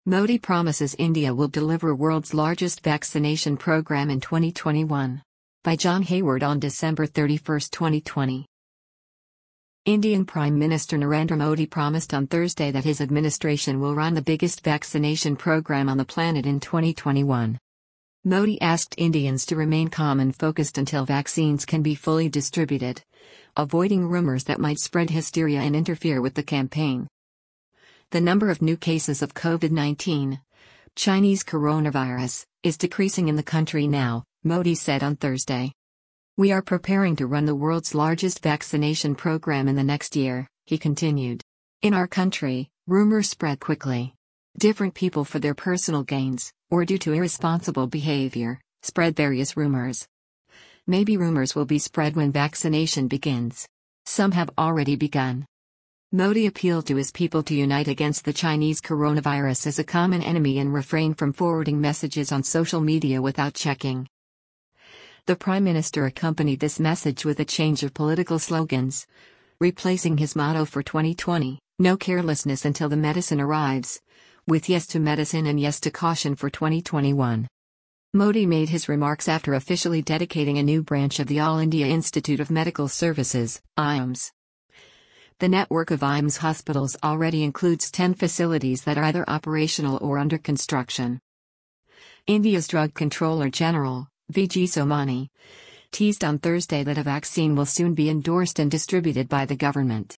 Modi promises India will deliver world's largest vaccination program in 2021. By John Hayward on December 31, 2020. Indian Prime Minister Narendra Modi promised on Thursday that his administration will run the biggest vaccination program on the planet in 2021. Modi asked Indians to remain calm and focused until vaccines can be fully distributed, avoiding rumors that might spread hysteria and interfere with the campaign. The number of new cases of COVID-19, Chinese coronavirus, is decreasing in the country now, Modi said on Thursday. We are preparing to run the world's largest vaccination program in the next year, he continued. In our country, rumors spread quickly. Different people, for their personal gains, or due to irresponsible behavior, spread various rumors. Maybe rumors will be spread when vaccination begins. Some have already begun. Modi appealed to his people to unite against the Chinese coronavirus as a common enemy and refrain from forwarding messages on social media without checking. The Prime Minister accompanied this message with a change of political slogans, replacing his motto for 2020, "No carelessness until the medicine arrives," with "Yes to medicine" and "Yes to caution" for 2021. Modi made his remarks after officially dedicating a new branch of the All India Institute of Medical Services, AIIMS. The network of AIIMS hospitals already includes 10 facilities that are either operational or under construction. India's Drug Controller General, V.G. Somani, teased on Thursday that a vaccine will soon be endorsed and distributed by the government.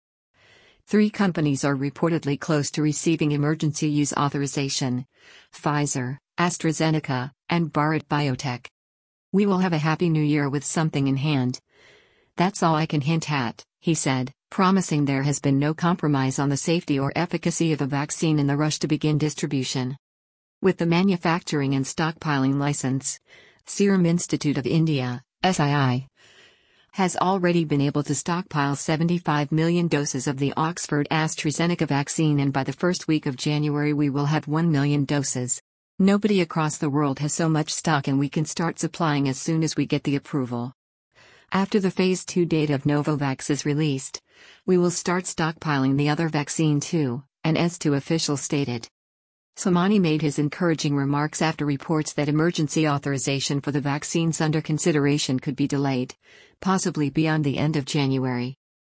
3 companies are reportedly close to receiving emergency use authorization: Pfizer, AstraZeneca, and Bharat Biotech. We will have a happy new year with something in hand. That's all I can hint at, he said, promising there has been no compromise on the safety or efficacy of a vaccine in the rush to begin distribution. With the manufacturing and stockpiling license, Serum Institute of India, SII, has already been able to stockpile 75 million doses of the Oxford AstraZeneca vaccine, and by the first week of January we will have 1 million doses. Nobody across the world has so much stock, and we can start supplying as soon as we get the approval. After the Phase 2 data of Novavax is released, we will start stockpiling the other vaccine too, an S2 official stated. Somani made his encouraging remarks after reports that emergency authorization for the vaccines under consideration could be delayed, possibly beyond the end of January.